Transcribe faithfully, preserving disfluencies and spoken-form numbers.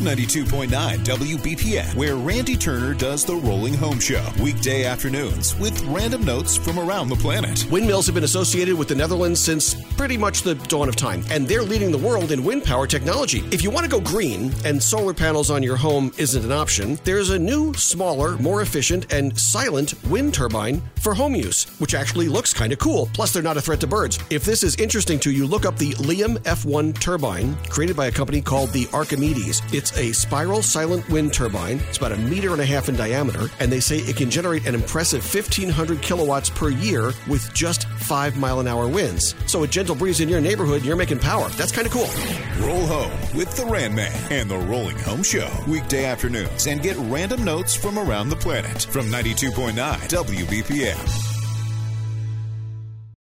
ninety-two point nine W B P M, where Randy Turner does the Rolling Home Show. Weekday afternoons with random notes from around the planet. Windmills have been associated with the Netherlands since pretty much the dawn of time, and they're leading the world in wind power technology. If you want to go green and solar panels on your home isn't an option, there's a new, smaller, more efficient, and silent wind turbine for home use, which actually looks kind of cool. Plus, they're not a threat to birds. If this is interesting to you, look up the Liam F one turbine, created by a company called the Archimedes. It's a spiral silent wind turbine. It's about a meter and a half in diameter, and they say it can generate an impressive fifteen hundred kilowatts per year with just five mile an hour winds. So a gentle breeze in your neighborhood, you're making power. That's kind of cool. Roll home with the Ran Man and the Rolling Home Show. Weekday afternoons, and get random notes from around the planet from ninety-two point nine W B P M.